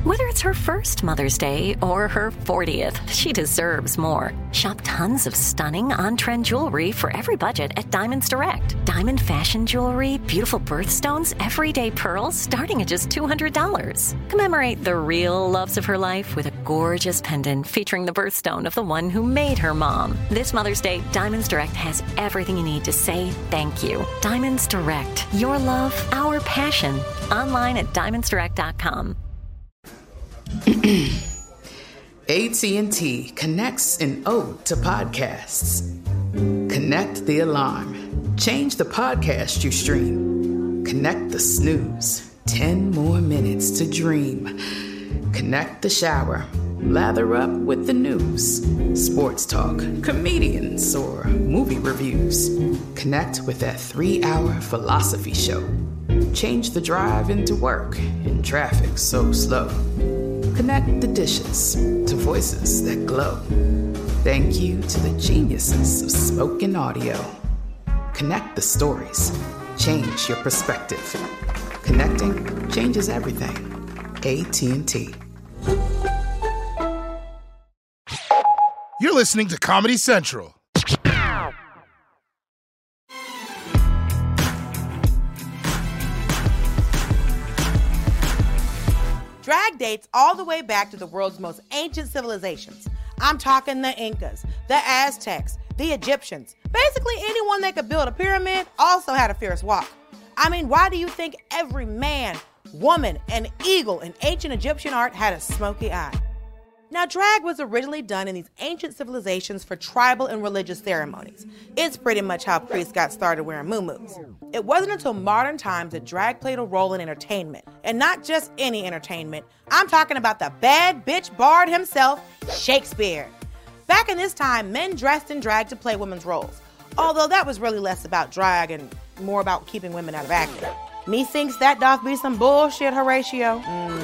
Whether it's her first Mother's Day or her 40th, she deserves more. Shop tons of stunning on-trend jewelry for every budget at Diamonds Direct. Diamond fashion jewelry, beautiful birthstones, everyday pearls starting at just $200. Commemorate the real loves of her life with a gorgeous pendant featuring the birthstone of the one who made her mom. This Mother's Day, Diamonds Direct has everything you need to say thank you. Diamonds Direct. Your love, our passion. Online at diamondsdirect.com. AT&T connects an ode to podcasts. Connect the alarm. Change the podcast you stream. Connect the snooze. 10 more minutes to dream. Connect the shower. Lather up with the news. Sports talk, comedians, or movie reviews. Connect with that 3-hour philosophy show. Change the drive into work in traffic so slow. Connect the dishes to voices that glow. Thank you to the geniuses of spoken audio. Connect the stories. Change your perspective. Connecting changes everything. AT&T. You're listening to Comedy Central. Drag dates all the way back to the world's most ancient civilizations. I'm talking the Incas, the Aztecs, the Egyptians. Basically, anyone that could build a pyramid also had a fierce walk. I mean, why do you think every man, woman, and eagle in ancient Egyptian art had a smoky eye? Now, drag was originally done in these ancient civilizations for tribal and religious ceremonies. It's pretty much how priests got started wearing muumuus. It wasn't until modern times that drag played a role in entertainment. And not just any entertainment. I'm talking about the bad bitch bard himself, Shakespeare. Back in this time, men dressed in drag to play women's roles. Although that was really less about drag and more about keeping women out of acting. Methinks that doth be some bullshit, Horatio.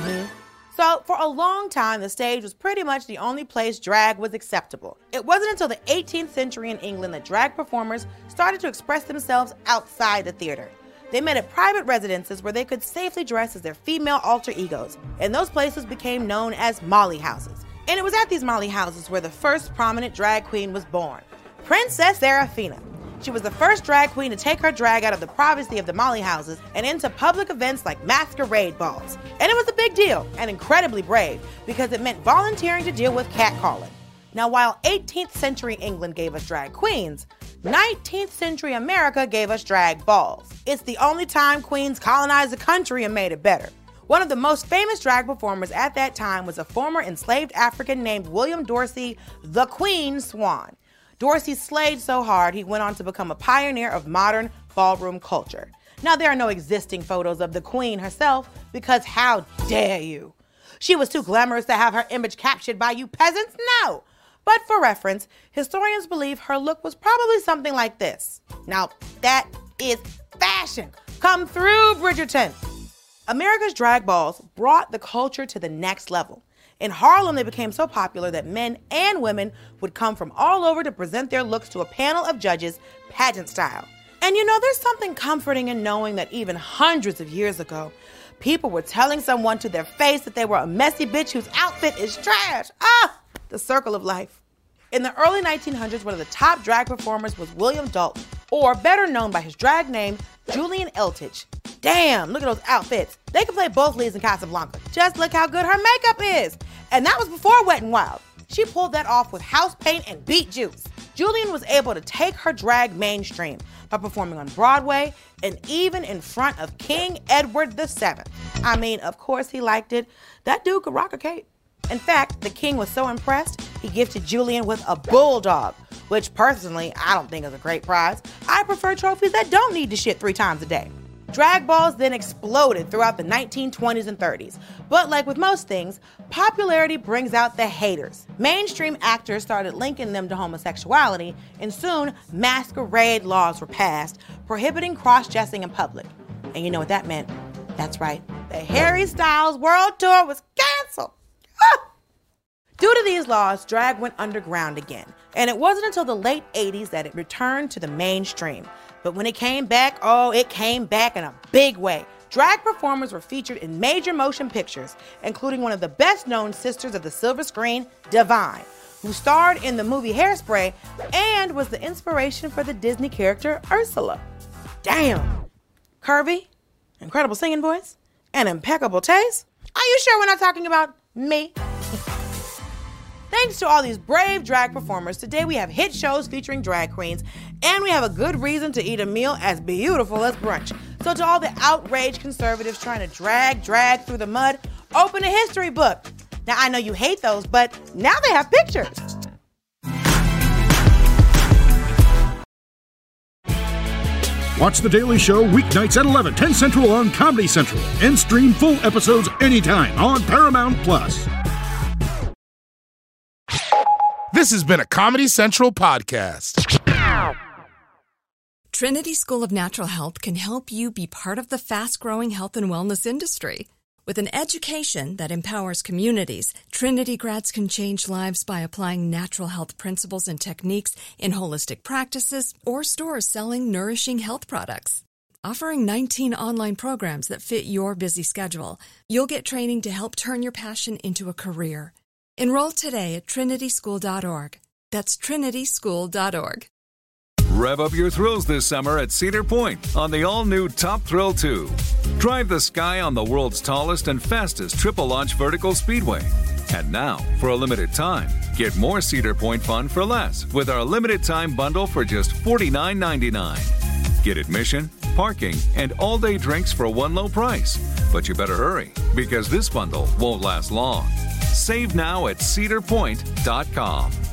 So, for a long time, the stage was pretty much the only place drag was acceptable. It wasn't until the 18th century in England that drag performers started to express themselves outside the theater. They met at private residences where they could safely dress as their female alter egos, and those places became known as Molly houses. And it was at these Molly houses where the first prominent drag queen was born, Princess Seraphina. She was the first drag queen to take her drag out of the privacy of the Molly houses and into public events like masquerade balls. And it was a big deal and incredibly brave because it meant volunteering to deal with catcalling. Now, while 18th century England gave us drag queens, 19th century America gave us drag balls. It's the only time queens colonized the country and made it better. One of the most famous drag performers at that time was a former enslaved African named William Dorsey, the Queen Swan. Dorsey slayed so hard, he went on to become a pioneer of modern ballroom culture. Now, there are no existing photos of the queen herself because how dare you? She was too glamorous to have her image captured by you peasants? No. But for reference, historians believe her look was probably something like this. Now, that is fashion. Come through, Bridgerton. America's drag balls brought the culture to the next level. In Harlem, they became so popular that men and women would come from all over to present their looks to a panel of judges, pageant style. And you know, there's something comforting in knowing that even hundreds of years ago, people were telling someone to their face that they were a messy bitch whose outfit is trash. The circle of life. In the early 1900s, one of the top drag performers was William Dalton, or better known by his drag name, Julian Eltich. Damn, look at those outfits. They could play both leads in Casablanca. Just look how good her makeup is. And that was before Wet n Wild. She pulled that off with house paint and beet juice. Julian was able to take her drag mainstream by performing on Broadway and even in front of King Edward VII. I mean, of course he liked it. That dude could rock a cape. In fact, the king was so impressed, he gifted Julian with a bulldog, which personally, I don't think is a great prize. I prefer trophies that don't need to shit 3 times a day. Drag balls then exploded throughout the 1920s and 30s. But like with most things, popularity brings out the haters. Mainstream actors started linking them to homosexuality, and soon masquerade laws were passed prohibiting cross-dressing in public. And you know what that meant? That's right, the Harry Styles World Tour was canceled. Due to these laws, drag went underground again, and it wasn't until the late 80s that it returned to the mainstream. But when it came back, it came back in a big way. drag performers were featured in major motion pictures, including one of the best-known sisters of the silver screen, Divine, who starred in the movie Hairspray and was the inspiration for the Disney character Ursula. Damn! Curvy, incredible singing voice, and impeccable taste? Are you sure we're not talking about me? Thanks to all these brave drag performers, today we have hit shows featuring drag queens, and we have a good reason to eat a meal as beautiful as brunch. So to all the outraged conservatives trying to drag through the mud, open a history book. Now, I know you hate those, but now they have pictures. Watch The Daily Show weeknights at 11, 10 Central on Comedy Central, and stream full episodes anytime on Paramount+. This has been a Comedy Central podcast. Trinity School of Natural Health can help you be part of the fast-growing health and wellness industry. With an education that empowers communities, Trinity grads can change lives by applying natural health principles and techniques in holistic practices or stores selling nourishing health products. Offering 19 online programs that fit your busy schedule, you'll get training to help turn your passion into a career. Enroll today at trinityschool.org. That's trinityschool.org. Rev up your thrills this summer at Cedar Point on the all-new Top Thrill 2. Drive the sky on the world's tallest and fastest triple-launch vertical speedway. And now, for a limited time, get more Cedar Point fun for less with our limited-time bundle for just $49.99. Get admission, parking, and all-day drinks for one low price. But you better hurry, because this bundle won't last long. Save now at cedarpoint.com.